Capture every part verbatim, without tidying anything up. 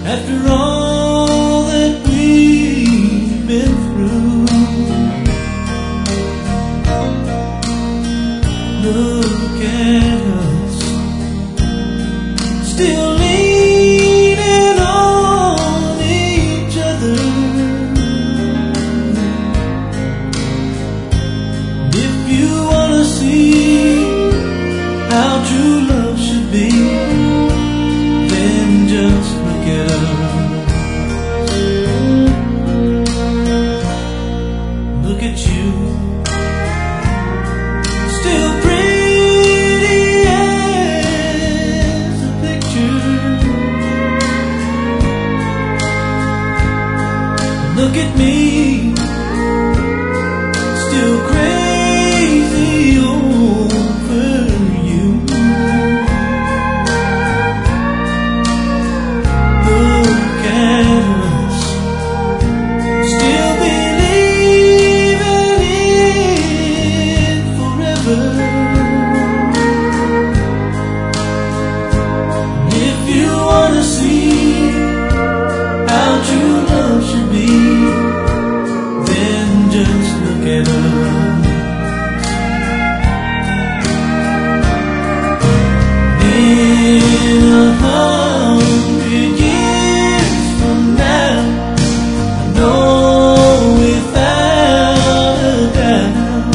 After all that we've been through, look at us, still leaning on each other. If you wanna see how true love should be, then just look at us. Look at you, still pretty as a picture. Look at me, still crazy over you. Look at us, still believing in forever. If you wanna see how true love should be, then just look at us. In a hundred years from now, I know without a doubt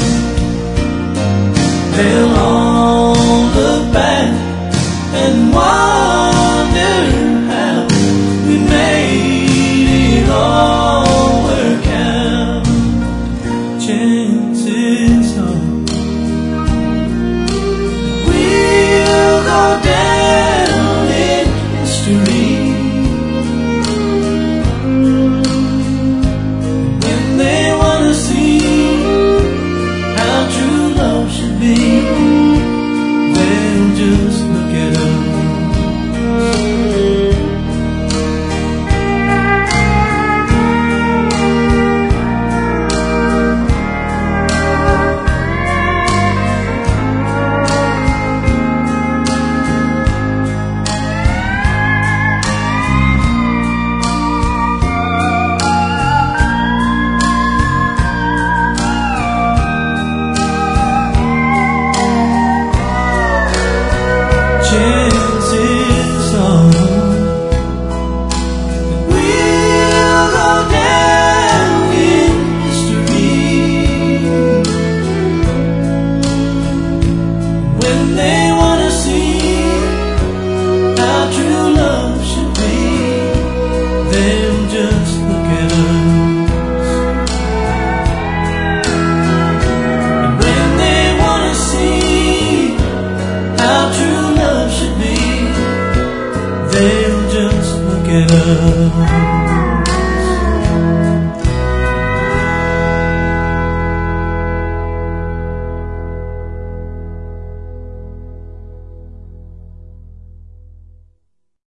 they'll all look back and wonder how we made it all work out. Chances are we'll go down in history. When they wanna see how true love should be, they'll just look at us. Chances are that we'll go down in history. When they wanna see how true love should be, they'll just look at us. And when they wanna see how true love should be, they'll just look at us.